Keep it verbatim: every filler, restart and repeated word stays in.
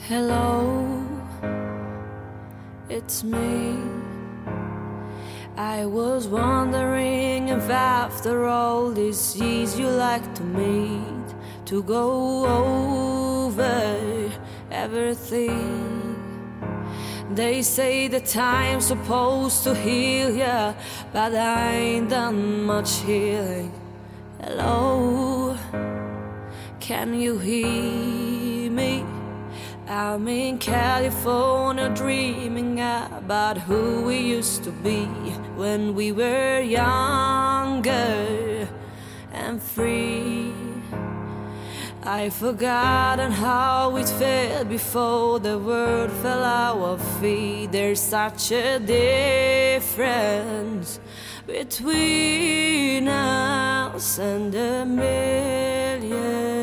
Hello, it's me. I was wondering if after all these years you like to meet, to go over everything. They say the time's supposed to heal ya, but I ain't done much healing. Hello, can you hear me? I'm in California dreaming about who we used to be when we were younger and free. I've forgotten how it felt before the world fell our feet. There's such a difference between us and a million.